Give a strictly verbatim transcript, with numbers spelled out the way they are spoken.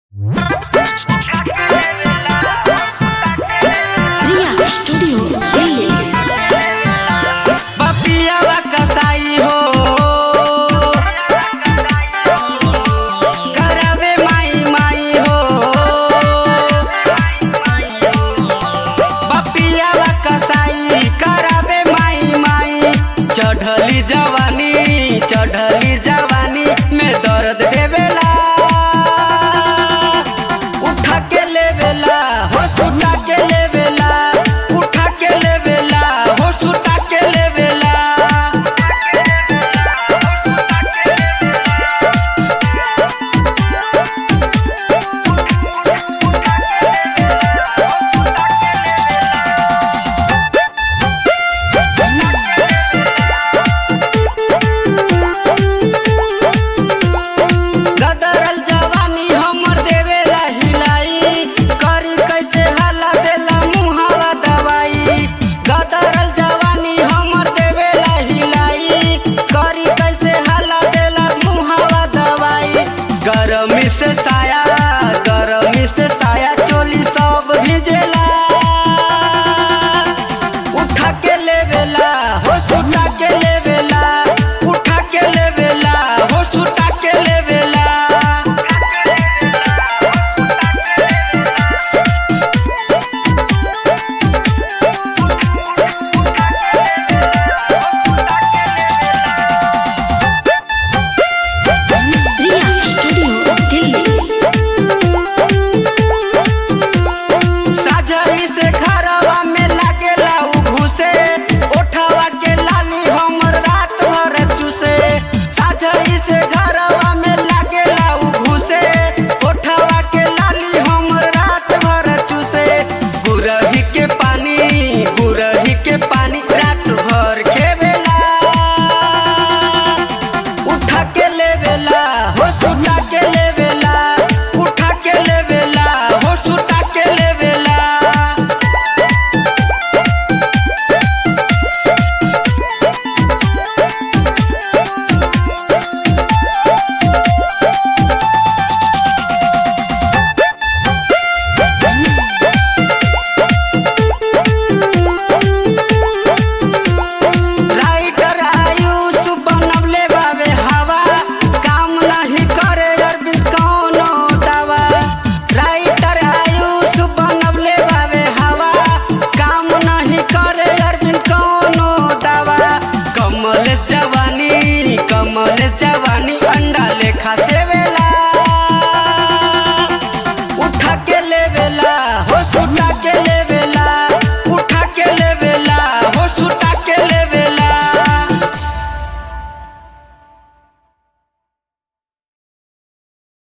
रिया studio Delhi. पपियावा कसाई हो करावे माई माई हो। पपियावा कसाई करावे माई माई। चढ़ली जवानी चढ़ली जवानी में दर्द देवेला। उठा के लेवेला हो सुता के लेवेला। उठा के लेवेला हो सुता के लेवेला। गदरल जवानी हमर देवेला हिलाई। करी कैसे हाला देला मुहावा दवाई। गदरल जवानी हमर देवेला हिलाई। करी कैसे हाला देला मुहावा दवाई। गरमी से साया